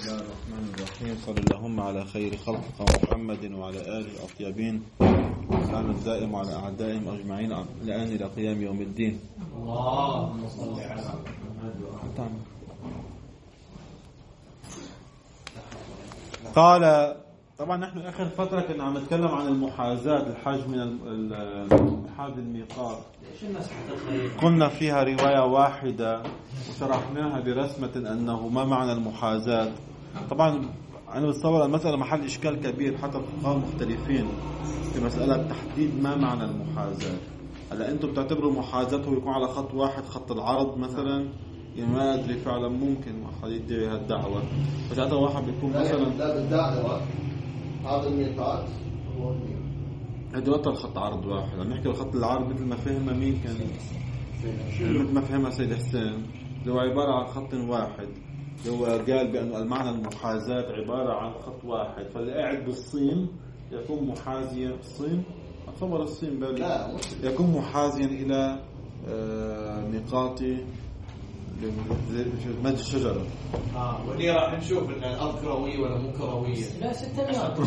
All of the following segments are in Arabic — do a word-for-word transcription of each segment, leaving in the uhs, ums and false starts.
بسم الله الرحمن الرحيم. صلى اللهم على خير خلقك محمد وعلى آله الأطيبين وسلام الدائم على أعدائهم أجمعين الآن إلى قيام يوم الدين. اللهم صل على محمد. قال طبعا نحن آخر فترة كنا عم نتكلم عن المحاذاة، الحج من المحاذ الميقات. قلنا فيها رواية واحدة وشرحناها برسمة أنه ما معنى المحاذاة. طبعا أنا بتصور المسألة محل إشكال كبير، حتى الفقهاء مختلفين في مسألة تحديد ما معنى المحاذاة. هلا أنتم بتعتبروا محاذاته يكون على خط واحد، خط العرض مثلا؟ يعني ما أدري، فعلا ممكن واحد يدعي هالدعوة، بس هذا واحد بيكون مثلا لا بالدائرة هذا الميقات هو هذا وقت الخط عرض واحد. عم نحكي الخط العرض مثل ما فهمها مين كان، مثل ما فهمها سيد حسين، هو عبارة عن خط واحد. هو قال بأنه المعنى المحاذاة عبارة عن خط واحد، فاللي قاعد بالصين يكون محاذيا الصين أتصور الصين بالي يكون محاذيا إلى ميقات مد الشجرة. اه ودي راح نشوف ان الارض كرويه ولا مو كرويه. لا ستميات.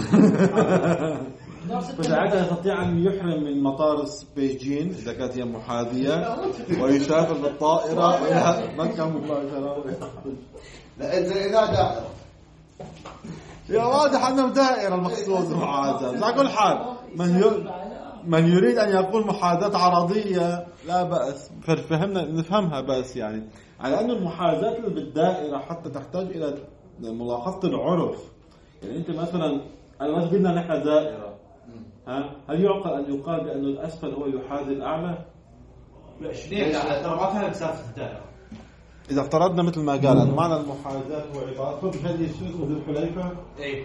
فساعتها يستطيع أن يحرم من مطار بيجين إذا كانت هي محاذية ويسافر بالطائرة إلى مكة مباشرة. لا إذا إذا دائرة يا واضح أنه دائرة المقصود محاذاة. على كل حال من من يريد أن يقول محاذاة عرضية لا بأس، فهمنا نفهمها بس يعني على أن المحاذاة اللي بالدائرة حتى تحتاج إلى ملاحظة العرف. يعني أنت مثلا أنا بس بدنا نحن دائرة، ها هل يعقل أن يقال بأن الأسفل هو يحاذي الأعلى؟ لا شنين على ترى ما كانت مسافة الدائرة. إذا افترضنا مثل ما قال أن معنى المحاذاة هو عبارة خذ هذه الشيء ذو الحليفة. إيه.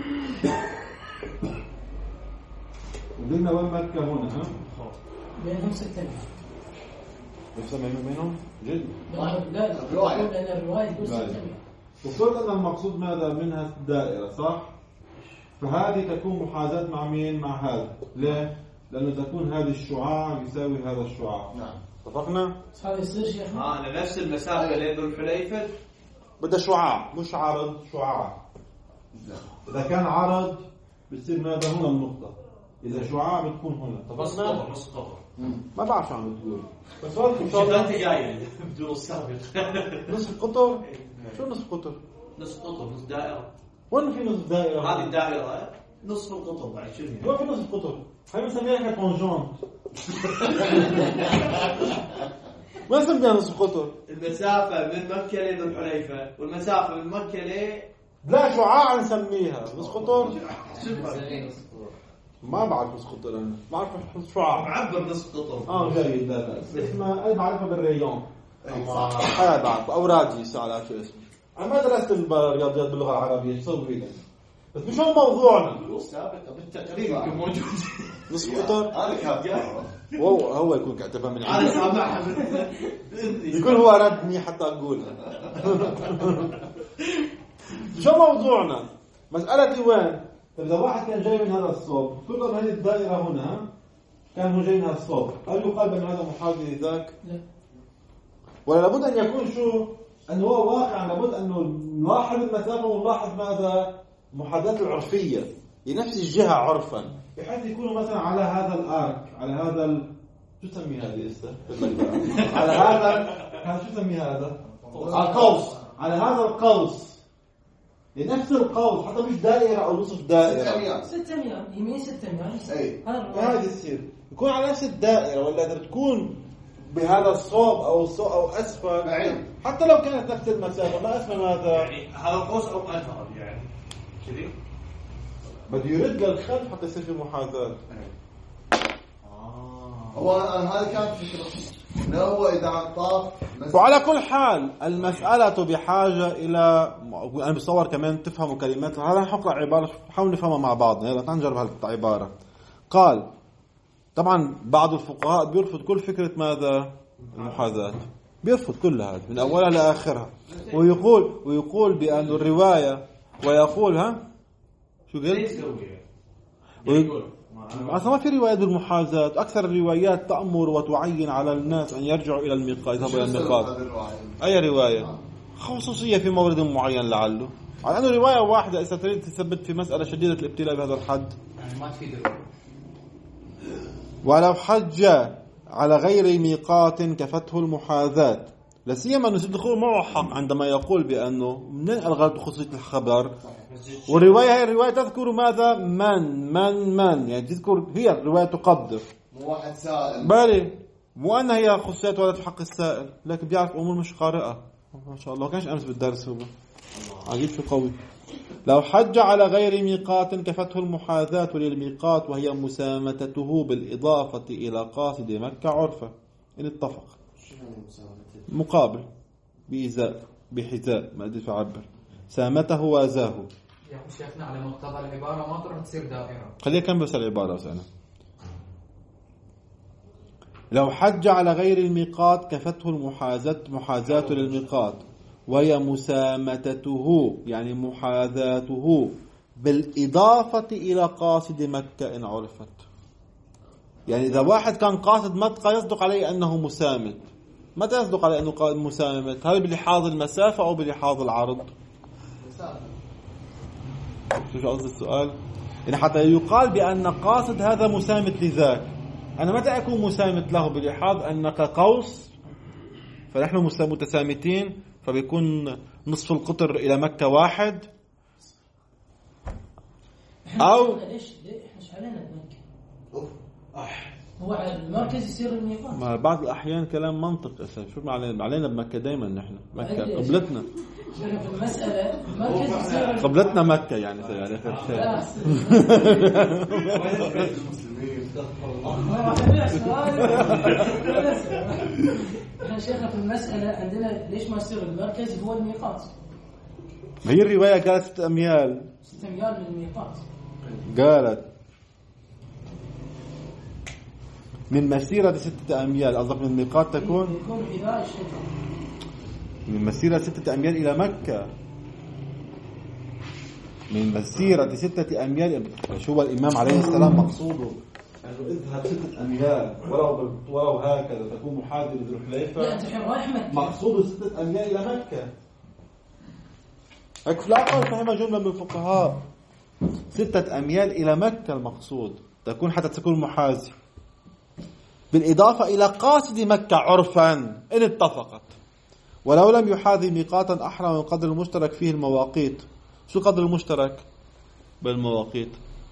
ودلنا وين مكة هنا ها؟ بينهم ستة. يسمى منهم جد. لا يقول أن الرواية تقول ستة. وصلت أن المقصود ماذا منها الدائرة صح؟ فهذه تكون محاذاة مع مين؟ مع هذا. ليه؟ لأنه تكون هذه الشعاع يساوي هذا الشعاع. نعم. اتفقنا؟ هذا يصير شيخ. آه أنا نفس المسافة اللي ذو الحليفة. بدأ شعاع مش عرض، شعاع. إذا كان عرض بيصير ماذا هنا النقطة. إذا شعاع بتكون هنا. نص قطر نص قطر. ما بعرف شو عم بتقول. بس هو إن شاء الله أنت جاي بدون السابق. نصف قطر؟ شو نصف قطر؟ نص قطر نص دائرة. وين في نصف دائرة؟ هذه الدائرة نصف القطر بعد شنو؟ وين في نصف قطر؟ هاي بنسميها كونجونت. ما نسميها نصف قطر. المسافة من مكة لذو الحليفة والمسافة من مكة ل لا شعاع نسميها نصف قطر. ما بعرف نصف قطر أنا ما بعرف شعاع. معبر نصف قطر. آه جيد لا بأس. اسمها أنا بعرفها بالريون. هذا بعرف أو راديوس على شو اسمه. أنا ما درست الرياضيات باللغة العربية شو بيها. بس مش هو موضوعنا. السابقة بالتقريب يمكن موجود. نصف قطر. هذا كان هو هو يكون كاتبها من أنا سامعها يكون هو ردني حتى أقولها. شو موضوعنا؟ مسألتي وين؟ إذا واحد كان جاي من هذا الصوب، فرضا هذه الدائرة هنا كان هو جاي من هذا الصوب، هل يقال بأن هذا محاذي لذاك؟ لا. ولا لابد أن يكون شو؟ أنه هو واقع، لابد أنه نلاحظ المسافة ونلاحظ ماذا؟ المحاذاة العرفية لنفس الجهة عرفا، بحيث يكونوا مثلا على هذا الآرك، على هذا ال... شو تسمي هذه إستا؟ على هذا هذا شو تسمي هذا؟ القوس، على هذا القوس لنفس القوس، حتى مش دائرة أو نصف دائرة. ستميات يمين ستميات. أي. هذا يصير يكون على نفس الدائرة، ولا إذا تكون بهذا الصوب أو الصوب أو أسفل بعيد. حتى لو كانت نفس المسافة ما اسمه ماذا؟ يعني هذا القوس أو أثر يعني كذي. بده يرد للخلف حتى يصير في محاذاة. هو هذا كان فكرة. لا هو إذا عن طاف. وعلى كل حال المسألة بحاجة إلى أنا بصور كمان تفهموا كلمات. هذا حقرأ عبارة حاول نفهمها مع بعض. يلا تنجرب هالعبارة. قال طبعا بعض الفقهاء بيرفض كل فكرة ماذا المحاذاة، بيرفض كل هذا من أولها لآخرها، ويقول ويقول بأن الرواية ويقول ها شو قلت؟ ويقول أصلا ما في روايات بالمحاذاة. أكثر الروايات تأمر وتعين على الناس أن يرجعوا إلى الميقات، يذهبوا إلى الميقات. أي رواية خصوصية في مورد معين لعله على أنه رواية واحدة إذا تريد تثبت في مسألة شديدة الابتلاء بهذا الحد يعني ما تفيد. ولو حج على غير ميقات كفته المحاذاة، لا سيما نسيب الدخول معه حق عندما يقول بأنه من الغرض خصوصية الخبر. والرواية هي الرواية تذكر ماذا؟ من من من يعني تذكر، هي الرواية تقدر مو واحد سائل بالي، مو أنها هي خصوصيات ولا في حق السائل، لكن بيعرف أمور مش قارئة. ما شاء الله كانش أمس بالدرس هو عجيب شو قوي. لو حج على غير ميقات كفته المحاذاة للميقات وهي مسامتته بالإضافة إلى قاصد مكة عرفة إن اتفق. مقابل بإزاء بحذاء ما أدري أعبر، سامته وازاه. يا شيخنا على مقتضى العبارة ما تروح تصير دائرة. خليها كم بس العبارة سنة. لو حج على غير الميقات كفته المحاذاة محاذاة للميقات وهي مسامتته يعني محاذاته بالإضافة إلى قاصد مكة إن عرفت. يعني إذا واحد كان قاصد مكة يصدق عليه أنه مسامت. متى يصدق عليه أنه مسامت؟ هل بلحاظ المسافة أو بلحاظ العرض؟ شو قصد السؤال؟ يعني حتى يقال بأن قاصد هذا مسامت لذاك، أنا متى أكون مسامت له؟ بلحاظ أنك قوس فنحن متسامتين فبيكون نصف القطر إلى مكة واحد، أو ليش ليش علينا بمكة؟ هو على المركز يصير الميقات. ما بعض الأحيان كلام منطق أساسا. شو علينا علينا بمكة دائما نحن مكة قبلتنا. في المسألة المركز يصير قبلتنا مكة يعني يعني آخر شيء. احنا شيخنا في المسألة عندنا ليش ما يصير المركز هو الميقات؟ ما هي الرواية قالت ستة أميال. ستة أميال من الميقات. قالت من مسيرة ستة أميال، قصدك من الميقات تكون؟ يكون حذاء الشجرة. من مسيرة ستة أميال إلى مكة. من مسيرة ستة أميال. شو الإمام عليه السلام مقصوده أنه اذهب ستة أميال ولو ولو هكذا تكون محاذي لذي الحليفة. لا أنت رايح مكة. مقصوده ستة أميال إلى مكة. هيك لا أقل فهم جملة من الفقهاء ستة أميال إلى مكة المقصود تكون حتى تكون محاذي بالإضافة إلى قاصد مكة عرفا إن اتفقت. ولو لم يحاذي ميقاتا أحرى من قدر المشترك فيه المواقيت. شو قدر المشترك بالمواقيت؟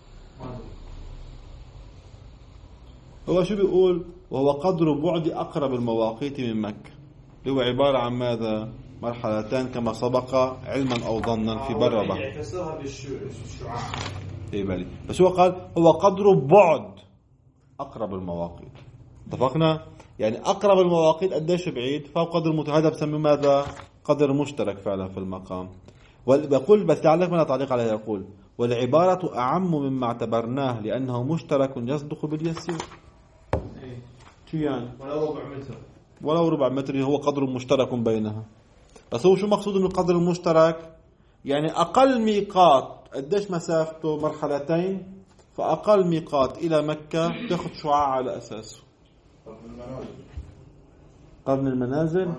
هو شو بيقول؟ وهو قدر بعد أقرب المواقيت من مكة، هو عبارة عن ماذا؟ مرحلتان كما سبق علما أو ظنا في بربة. يفسرها بالشعاع. إيه بالي. بس هو قال هو قدر بعد أقرب المواقيت. اتفقنا؟ يعني أقرب المواقيت قديش بعيد؟ فهو قدر مت... هذا بسميه ماذا؟ قدر مشترك فعلا في المقام. ويقول بس لعلك من تعليق عليه يقول والعبارة أعم مما اعتبرناه لأنه مشترك يصدق باليسير. إيه. شو يعني؟ ولو ربع متر. ولو ربع متر هو قدر مشترك بينها. بس هو شو مقصود من القدر المشترك؟ يعني أقل ميقات قديش مسافته؟ مرحلتين، فأقل ميقات إلى مكة تأخذ شعاع على أساسه. قرن المنازل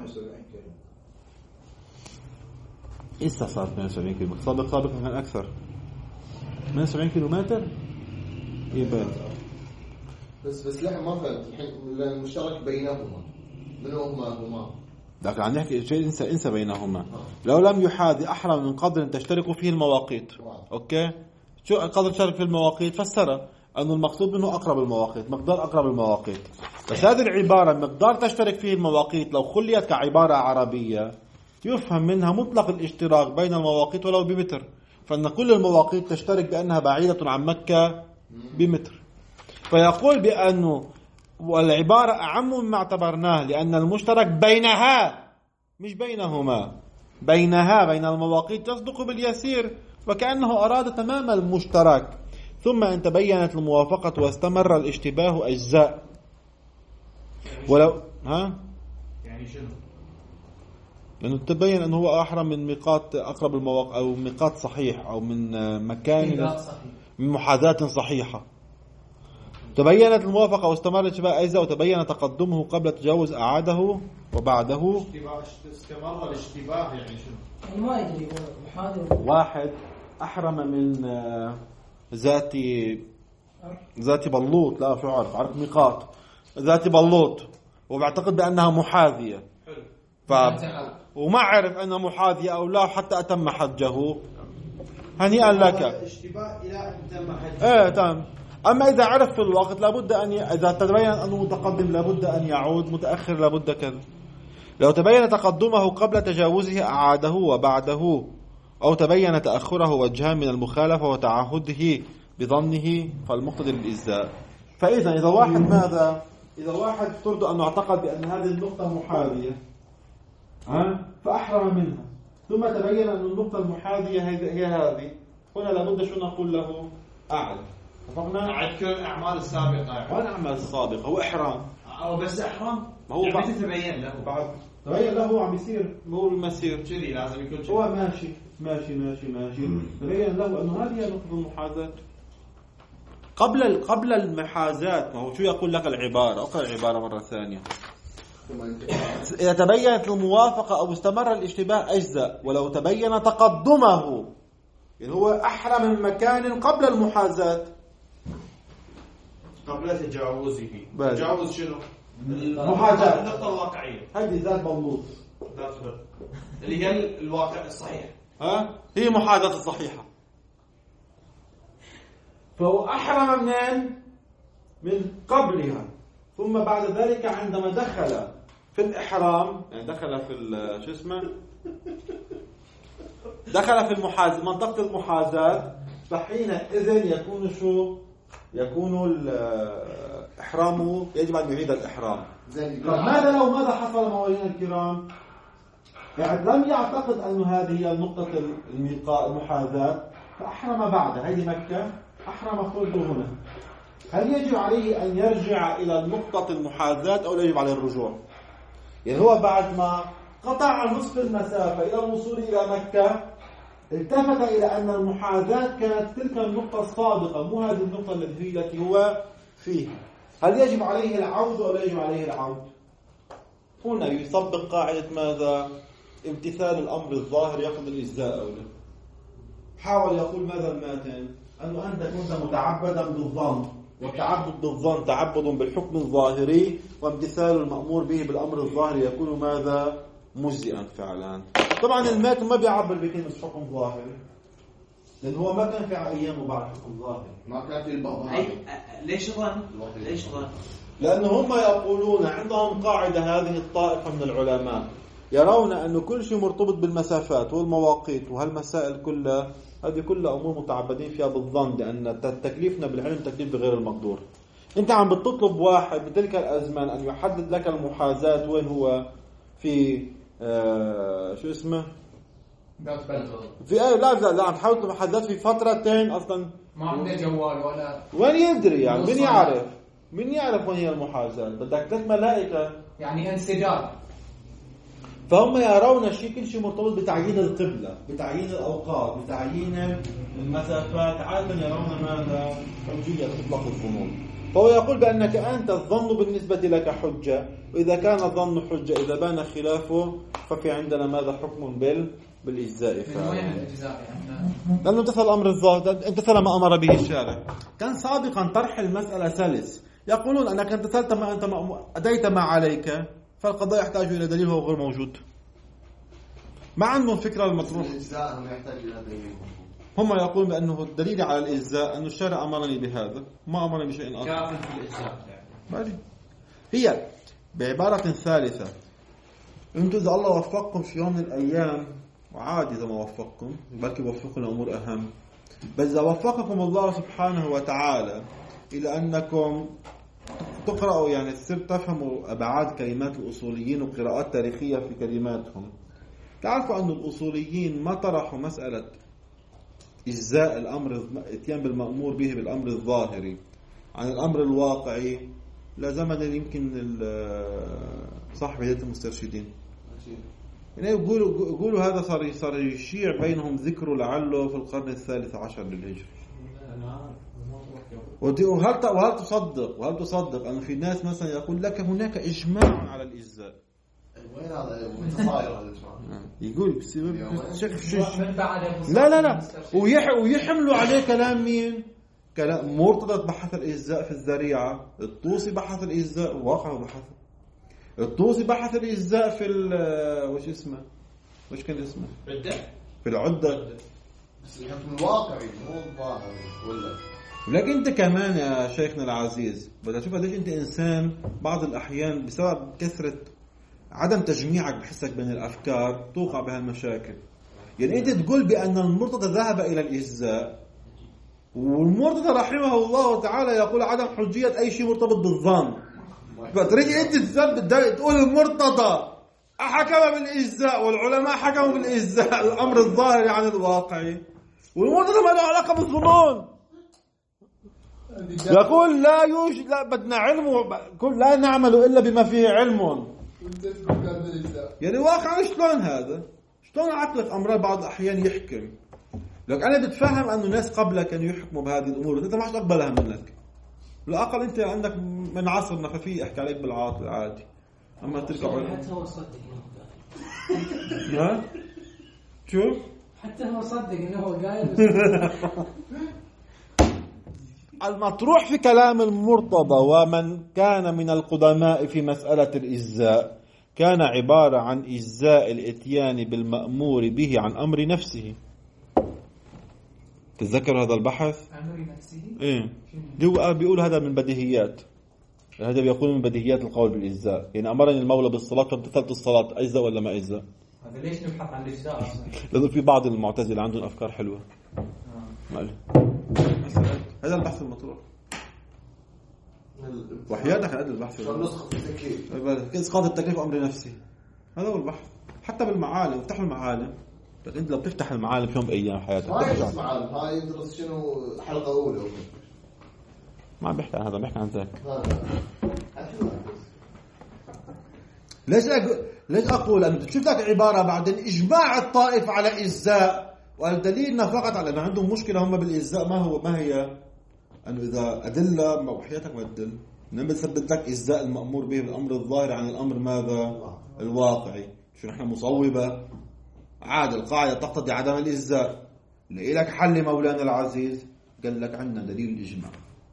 إيسا صار ثمانية وسبعين كيلو، سابق سابق كان أكثر ثمانية وسبعين كيلو متر. يبقى بس بس لحظة ما فهمت الحين المشترك بينهما من هما هما لكن عم نحكي شيء انسى انسى بينهما. لو لم يحاذي أحرى من قدر تشترك فيه المواقيت. أوكي شو قدر تشترك في المواقيت؟ فسره أنه المقصود منه أقرب المواقيت، مقدار أقرب المواقيت. بس هذه العبارة مقدار تشترك فيه المواقيت لو خليت كعبارة عربية يفهم منها مطلق الاشتراك بين المواقيت ولو بمتر، فإن كل المواقيت تشترك بأنها بعيدة عن مكة بمتر. فيقول بأنه والعبارة أعم مما اعتبرناه لأن المشترك بينها مش بينهما، بينها بين المواقيت تصدق باليسير، وكأنه أراد تمام المشترك. ثم أن تبينت الموافقة واستمر الاشتباه أجزاء. ولو ها يعني شنو؟ لأنه تبين أنه هو أحرى من ميقات أقرب المواقع أو ميقات صحيح أو من مكان من محاذاة صحيحة. تبينت الموافقة واستمر الاشتباه أجزاء، وتبين تقدمه قبل التجاوز أعاده وبعده. استمر الاشتباه يعني شنو؟ يعني ما يدري هو محاذر. واحد أحرم من ذات ذات بلوط، لا شو عارف عارف ميقات ذات بلوط، وبعتقد بأنها محاذية، ف... وما عرف أنها محاذية أو لا حتى أتم حجه، هنيئا لك. اشتباه إلى أن تم حجه. إيه تمام. أما إذا عرف في الوقت لابد أن ي... إذا تبين أنه متقدم لابد أن يعود، متأخر لابد كذا. لو تبين تقدمه قبل تجاوزه أعاده وبعده، أو تبين تأخره وجهان من المخالفة وتعهده بظنه فالمقتضي للإجزاء. فإذا إذا واحد ماذا؟ إذا واحد افترض أنه اعتقد بأن هذه النقطة محاذية ها فأحرم منها، ثم تبين أن النقطة المحاذية هي هذه، هنا لابد شو نقول له؟ أعد. اتفقنا؟ أعد كل الأعمال السابقة. وين الأعمال السابقة؟ هو إحرام. أو بس إحرام؟ ما هو بعد تبين له. بعد تبين له عم يصير مو المسير كذي لازم يكون كذي. هو ماشي ماشي ماشي ماشي تبين له أنه هذه نقطة المحاذاة قبل قبل المحاذاة. ما هو شو يقول لك العبارة؟ أقرأ العبارة مرة ثانية. إذا تبينت الموافقة أو استمر الاشتباه أجزاء، ولو تبين تقدمه يعني هو أحرم من مكان قبل المحاذاة قبل تجاوزه. بل. تجاوز شنو؟ المحاذاة النقطة الواقعية. هذه ذات بلوط اللي هي الواقع الصحيح. ها هي محاذاة الصحيحة. فهو أحرم منين؟ من قبلها، ثم بعد ذلك عندما دخل في الإحرام يعني دخل في شو اسمه دخل في المحاذاة منطقة المحاذاة، فحينئذ يكون شو يكون إحرامه يجب أن يعيد الإحرام. ماذا لو ماذا حصل موالينا الكرام؟ يعني لم يعتقد أن هذه هي نقطة الميقات المحاذاة فأحرم بعد هذه مكة، أحرم فرضه هنا، هل يجب عليه أن يرجع إلى نقطة المحاذاة أو لا يجب عليه الرجوع؟ يعني هو بعد ما قطع نصف المسافة إلى الوصول إلى مكة التفت إلى أن المحاذاة كانت تلك النقطة السابقة مو هذه النقطة التي التي هو فيها، هل يجب عليه العود أو لا يجب عليه العود؟ هنا يطبق قاعدة ماذا؟ امتثال الأمر الظاهر يقضي الإجزاء أو لا. حاول يقول ماذا الماتن؟ أنه أنت كنت متعبدا بالظن، والتعبد بالظن تعبد بالحكم الظاهري، وامتثال المأمور به بالأمر الظاهري يكون ماذا؟ مجزئا فعلا. طبعا الماتن ما بيعبر بكلمة حكم ظاهري، لأن هو ما كان في أيامه بعد حكم ظاهري، ما كان في البعض. ليش ظن؟ ليش ظن؟ لأن هم يقولون عندهم قاعدة هذه الطائفة من العلماء يرون أن كل شيء مرتبط بالمسافات والمواقيت وهالمسائل كلها هذه كلها أمور متعبدين فيها بالظن، لأن تكليفنا بالعلم تكليف بغير المقدور. أنت عم بتطلب واحد بتلك الأزمان أن يحدد لك المحاذاة وين هو في آه شو اسمه في أي لا لا لا عم تحاول المحاذاة في فترتين أصلا ما عنده جوال ولا وين يدري يعني من يعرف من يعرف وين هي المحاذاة؟ بدك ثلاث ملائكة يعني انسداد. فهم يرون شيء كل شيء مرتبط بتعيين القبلة، بتعيين الأوقات، بتعيين المسافات، عادة يرون ماذا؟ حجية تطلق الظنون. فهو يقول بأنك أنت الظن بالنسبة لك حجة، وإذا كان الظن حجة إذا بان خلافه ففي عندنا ماذا؟ حكم بال بالإجزاء. لأنه امتثل الأمر الظاهر، امتثل ما أمر به الشارع. كان سابقا طرح المسألة سلس، يقولون أنك امتثلت ما أنت أديت ما عليك، فالقضاء يحتاج إلى دليل هو غير موجود. ما عندهم فكرة المطروح. الإجزاء يحتاج إلى دليل. هم يقولون بأنه الدليل على الإجزاء أن الشارع أمرني بهذا، ما أمرني بشيء آخر. كافٍ في الإجزاء. يعني. هي بعبارة ثالثة، أنتم إذا الله وفقكم في يوم من الأيام، وعادي إذا ما وفقكم، بلكي بوفقكم أمور أهم، بس إذا وفقكم الله سبحانه وتعالى إلى أنكم تقرأوا يعني تصير تفهموا أبعاد كلمات الأصوليين وقراءات تاريخية في كلماتهم، تعرفوا أن الأصوليين ما طرحوا مسألة إجزاء الأمر اتيان بالمأمور به بالأمر الظاهري عن الأمر الواقعي لزمن يمكن صاحب هداية المسترشدين. يعني يقولوا يقولوا هذا صار صار يشيع بينهم ذكره لعله في القرن الثالث عشر للهجرة. وهل وهل تصدق وهل تصدق أن في ناس مثلا يقول لك هناك إجماع على الإجزاء؟ وين هذا متصاير هذا الإجماع؟ يقول لا لا لا ويحملوا عليه كلام مين؟ كلام مرتضى بحث الإجزاء في الذريعة، الطوسي بحث الإجزاء واقع بحث، الطوسي بحث الإجزاء في وش اسمه وش كان اسمه عدة في العدة، بس الحكم الواقعي مو الظاهر ولا. ولكن انت كمان يا شيخنا العزيز بدأ تشوف قديش انت انسان بعض الاحيان بسبب كثرة عدم تجميعك بحسك بين الافكار توقع بهالمشاكل. يعني انت تقول بان المرتضى ذهب الى الاجزاء، والمرتضى رحمه الله تعالى يقول عدم حجية اي شيء مرتبط بالظن، فتريد انت تثبت تقول المرتضى حكم بالاجزاء والعلماء حكموا بالاجزاء الامر الظاهري عن الواقعي، والمرتضى ما له علاقة بالظنون. يقول لا يوجد لا بدنا علم كل لا نعمل إلا بما فيه علم. يعني واقعا شلون هذا؟ شلون عقلك أمر بعض الأحيان يحكم؟ لك أنا بتفهم أنه ناس قبلك كانوا يحكموا بهذه الأمور وأنت ما تقبلها منك. بالأقل أنت عندك من عصرنا ففي أحكي عليك بالعاطل عادي. أما ترجع حتى هو صدق ها؟ شوف؟ حتى هو صدق إنه هو قايل. المطروح في كلام المرتضى ومن كان من القدماء في مسألة الإجزاء كان عبارة عن إجزاء الإتيان بالمأمور به عن أمر نفسه. تتذكر هذا البحث؟ أمر نفسه؟ إيه هو بيقول هذا من بديهيات، هذا بيقول من بديهيات القول بالإجزاء. يعني أمرني المولى بالصلاة فامتثلت الصلاة، أجزاء ولا ما أجزاء؟ هذا ليش نبحث عن الإجزاء أصلا؟ لأنه في بعض المعتزلة عندهم أفكار حلوة. ما له هذا البحث المطروح وحياتك هذا البحث نسخة التكليف اسقاط التكليف امر نفسي، هذا هو البحث. حتى بالمعالم افتحوا المعالم، لكن انت لو بتفتح المعالم في يوم من الايام حياتك ما يدرس معالم، هاي يدرس شنو حلقة أولى. ما بيحكي عن هذا، بيحكي عن ذاك. ليش أقول ليش أقول أن شفت لك عبارة بعدين إجماع الطائف على إجزاء، والدليل فقط على أن عندهم مشكلة هم بالإجزاء. ما هو ما هي أنه إذا أدلة وحياتك ما تدل، إنما بتثبت لك إجزاء المأمور به بالأمر الظاهر عن الأمر ماذا الواقعي. شو نحن مصوبة عاد القاعدة تقتضي عدم الإجزاء. لقي لك حل مولانا العزيز قال لك عندنا دليل الإجماع.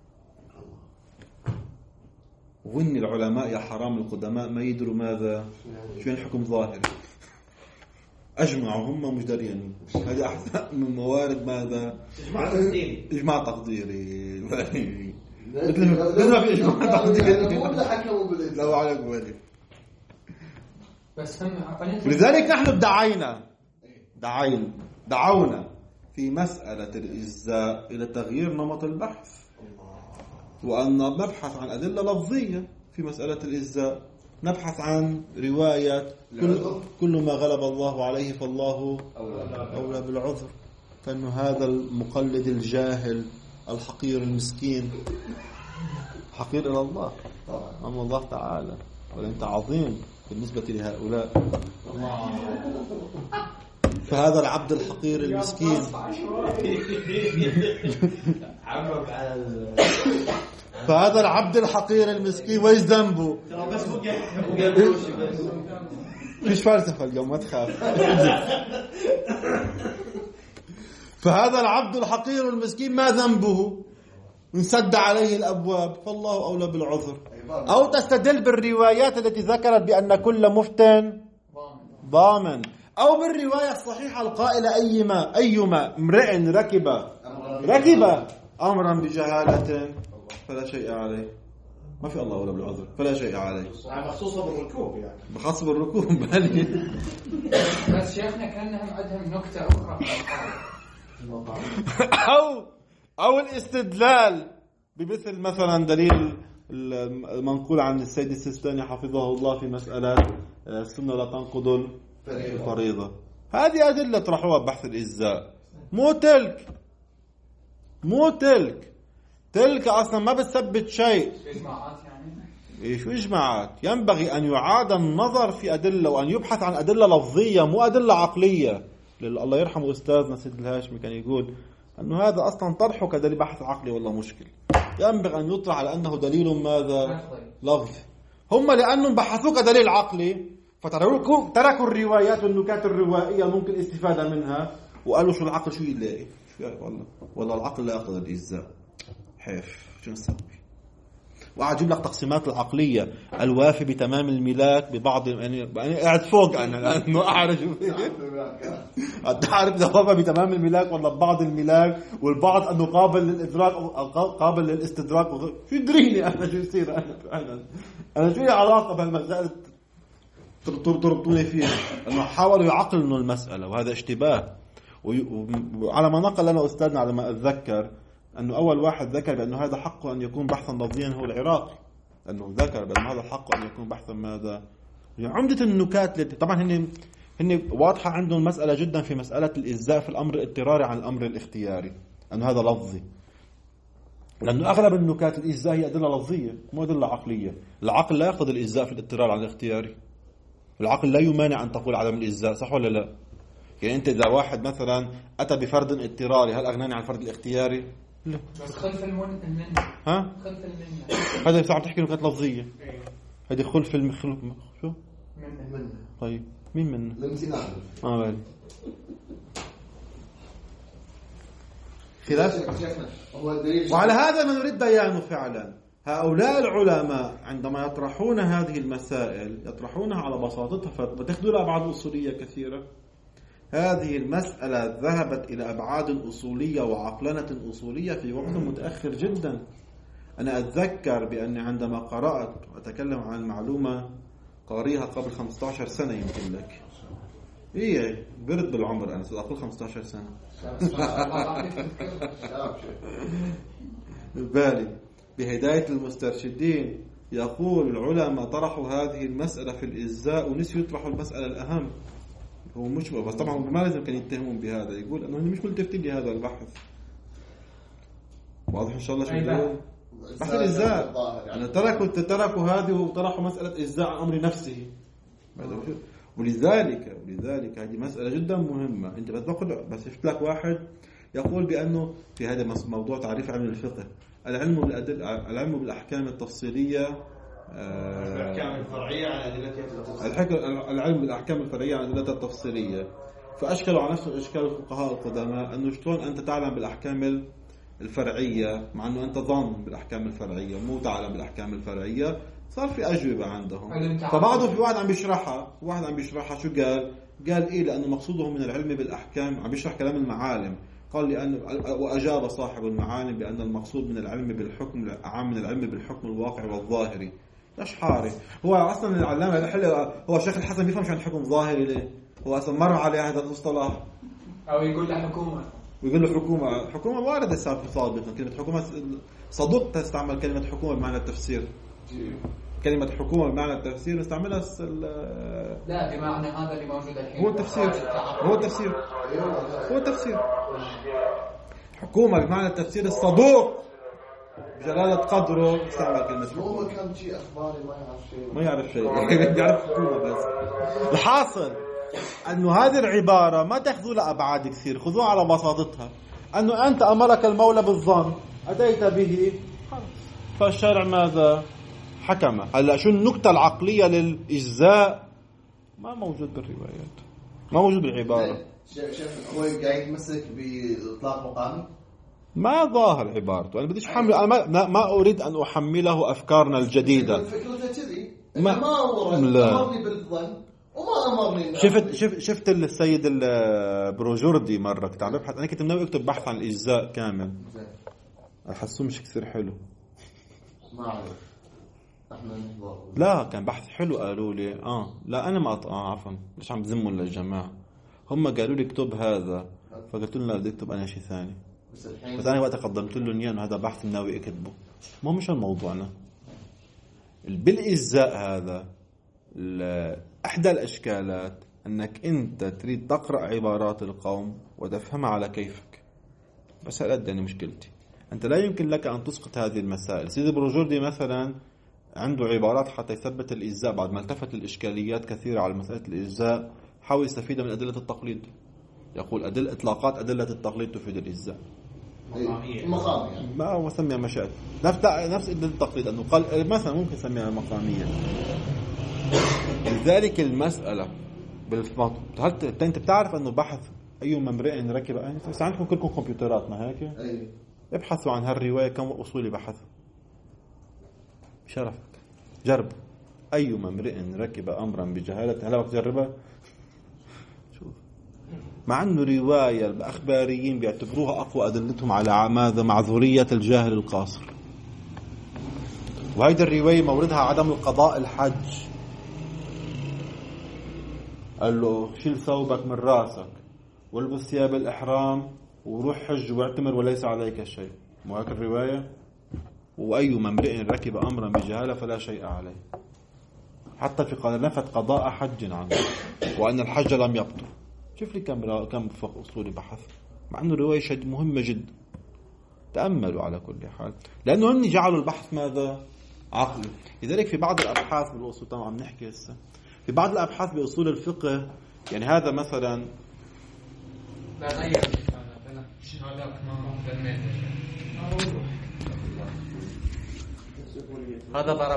وإن العلماء يا حرام القدماء ما يدروا ماذا شو الحكم ظاهري، أجمعوا هم مش دارين. هذه أحسن من موارد ماذا إجماع تقديري. إجماع تقديري مثل ما في إجماع تقديري لو على قولي. بس هم لذلك نحن ادعينا دعينا دعونا في مسألة الإجزاء إلى تغيير نمط البحث، وأن نبحث عن أدلة لفظية في مسألة الإجزاء. نبحث عن رواية كل, كل ما غلب الله عليه فالله أولى بالعذر. فإنه هذا المقلد الجاهل الحقير المسكين حقير إلى الله أما الله تعالى، وأنت عظيم بالنسبة لهؤلاء. فهذا العبد الحقير المسكين فهذا العبد الحقير المسكين وإيش ذنبه؟ بس فيش فلسفة اليوم ما تخاف. فهذا العبد الحقير المسكين ما ذنبه؟ انسد عليه الأبواب فالله أولى بالعذر. أو تستدل بالروايات التي ذكرت بأن كل مفتن ضامن، أو بالرواية الصحيحة القائلة أيما أيما امرئ ركب ركب أمرا بجهالة فلا شيء عليه. ما في الله ولا بالعذر فلا شيء عليه. مخصوصة بالركوب يعني بخص بالركوب بالي. بس شيخنا كأنهم عندهم نكتة أخرى أو أو الاستدلال بمثل مثلا دليل المنقول عن السيد السيستاني حفظه الله في مسألة السنة لا تنقض الفريضة. هذه أدلة طرحوها بحث الإجزاء، مو تلك مو تلك تلك أصلا ما بتثبت شيء. إجماعات يعني إيش شو إجماعات؟ ينبغي أن يعاد النظر في أدلة وأن يبحث عن أدلة لفظية مو أدلة عقلية. الله يرحمه أستاذنا سيد الهاشمي كان يقول أنه هذا أصلا طرحه كدليل بحث عقلي والله مشكل، ينبغي أن يطرح على أنه دليل ماذا؟ لفظي. هم لأنهم بحثوه كدليل عقلي فتركوا تركوا الروايات والنكات الروائية ممكن الاستفادة منها وقالوا شو العقل شو يلاقي شو والله والله العقل لا يقتضي الإجزاء. حيف شو نسوي؟ وقاعد اجيب لك تقسيمات العقليه الوافي بتمام الملاك ببعض يعني انا قاعد فوق انا لانه اعرف تعرف اذا وافى بتمام الملاك ولا ببعض الملاك والبعض انه قابل للادراك او قابل للاستدراك شو يدريني انا شو يصير انا فعلا انا شو لي علاقه بهالمسائل تربطوني فيها انه حاولوا يعقلوا المساله وهذا اشتباه. وعلى ما نقل لنا استاذنا على ما اتذكر أنه أول واحد ذكر بأنه هذا حقه أن يكون بحثا لفظيا هو العراقي، أنه ذكر بأنه هذا حقه أن يكون بحثا ماذا يعني عمدة النكات. طبعا هن هن واضحة عندهم مسألة جدا في مسألة الإجزاء في الأمر الاضطراري عن الأمر الاختياري أنه هذا لفظي، لأنه أغلب النكات الإجزاء هي أدلة لفظية مو أدلة عقلية. العقل لا يقتضي الإجزاء في الاضطرار عن الاختياري، العقل لا يمانع أن تقول عدم الإجزاء، صح ولا لا؟ يعني أنت إذا واحد مثلا أتى بفرد اضطراري هل أغناني عن الفرد الاختياري؟ لا. بس خلف المن ها خلف المن هذا عم تحكي نكات لفظيه هذه خلف المخلوق شو من من طيب مين منه الامتناع اه بالي خلاف. وعلى هذا ما نريد بيانه فعلا هؤلاء العلماء عندما يطرحون هذه المسائل يطرحونها على بساطتها فتأخذ لها أبعاد أصولية كثيرة. هذه المسألة ذهبت إلى أبعاد أصولية وعقلنة أصولية في وقت متأخر جدا. أنا أتذكر بأني عندما قرأت وأتكلم عن المعلومة قاريها قبل خمسة عشر سنة يمكن لك إيه برد بالعمر أنا سأقول خمسة عشر سنة بالي بهداية المسترشدين يقول العلماء طرحوا هذه المسألة في الإجزاء ونسيوا يطرحوا المسألة الأهم هو مش بس طبعا ما لازم كان يتهمون بهذا يقول انه مش ملتفتين لهذا البحث واضح ان شاء الله شو بده بحث الإجزاء يعني تركوا تركوا هذه وطرحوا مسألة إجزاء عن أمر نفسه. ولذلك ولذلك هذه مسألة جدا مهمة. انت بتقول بس شفت لك واحد يقول بأنه في هذا موضوع تعريف علم الفقه العلم بالأدلة العلم بالأحكام التفصيلية الأحكام الفرعية عن أدلتها العلم بالأحكام الفرعية عن أدلتها التفصيلية. فأشكلوا على نفس إشكال الفقهاء القدماء أنه شلون أنت تعلم بالأحكام الفرعية مع أنه أنت ظن بالأحكام الفرعية مو تعلم بالأحكام الفرعية. صار في أجوبة عندهم فبعضهم في واحد عم بيشرحها واحد عم بيشرحها شو قال قال إيه لأنه مقصوده من العلم بالأحكام عم بيشرح كلام المعالم قال لأن وأجاب صاحب المعالم بأن المقصود من العلم بالحكم عام من العلم بالحكم الواقع والظاهري. ليش حاري هو أصلا العلامة الحلو هو الشيخ الحسن بيفهم عن حكم ظاهري ليه هو أصلا مر عليه هذا المصطلح أو يقول له حكومة ويقول له حكومة حكومة واردة سابقا كلمة حكومة صدق تستعمل كلمة حكومة بمعنى التفسير كلمة حكومة بمعنى التفسير نستعملها لا بمعنى هذا اللي موجود الحين هو التفسير هو التفسير هو التفسير حكومة بمعنى التفسير الصدوق بجلالة قدره استعمل كلمة حكومة. هو كان شيء أخباري ما يعرف شيء ما يعرف شيء بيعرف حكومة بس. الحاصل أنه هذه العبارة ما تأخذوا لها أبعاد كثير خذوها على بساطتها أنه أنت أمرك المولى بالظن أتيت به فالشارع ماذا حكم. هلا شو النكتة العقلية للإجزاء ما موجود بالروايات ما موجود بالعبارة. شايف هو قاعد يمسك بإطلاق مقامي ما ظاهر عبارته. أنا بديش حمل أنا ما, ما أريد أن أحمله أفكارنا الجديدة فكرته كذي ما, ما أمرني بالظن وما أمرني شفت شفت شفت السيد البروجوردي مرة كنت عم ببحث أنا كنت ناوي أكتب بحث عن الإجزاء كامل أحسه مش كثير حلو ما أعرف لا كان بحث حلو قالوا لي آه لا أنا ما أط... آه عفوا ليش عم بذموا للجماعة هم قالوا لي اكتب هذا فقلت لهم لا بدي أكتب أنا شيء ثاني بس, بس أنا وقت قدمت له إياه هذا بحث ناوي أكتبه ما مش الموضوعنا بالإجزاء. هذا أحدى الأشكالات أنك أنت تريد تقرأ عبارات القوم وتفهمها على كيفك بس هل أدني مشكلتي أنت لا يمكن لك أن تسقط هذه المسائل. سيدي بروجوردي مثلا عنده عبارات حتى يثبت الإجزاء بعد ما التفت الإشكاليات كثيرة على مسألة الإجزاء حاول يستفيد من أدلة التقليد. يقول أدل إطلاقات أدلة التقليد تفيد الإجزاء إيه. مقام يعني ما هو سميها مشاهد نفس نفس التقليد أنه قال مثلا ممكن سميها مقامية. لذلك المسألة بالمطلوب هل أنت بتعرف أنه بحث أي امرئ ركب بس عندكم كلكم كمبيوترات ما هيك؟ أيه. ابحثوا عن هالرواية كم أصولي بحث شرفك جرب أي امرئ ركب أمرا بجهالة هلا بتجربها شوف مع أنه رواية الأخباريين بيعتبروها أقوى أدلتهم على ماذا معذورية الجاهل القاصر. وهيدا الرواية موردها عدم القضاء الحج. قال له شيل ثوبك من راسك والبس ثياب الإحرام وروح حج واعتمر وليس عليك شيء. مو هيك الرواية؟ وأي امرئ ركب أمرا بجهالة فلا شيء عليه. حتى في قال نفت قضاء حج عنه وأن الحج لم يبطل. شوف لي كم كم فوق أصولي بحث مع أنه رواية شد مهمة جدا. تأملوا على كل حال لأنه هم جعلوا البحث ماذا عقلي. لذلك في بعض الأبحاث بالأصول طبعا عم نحكي هسه في بعض الأبحاث بأصول الفقه يعني هذا مثلا لا غير هذا ضرب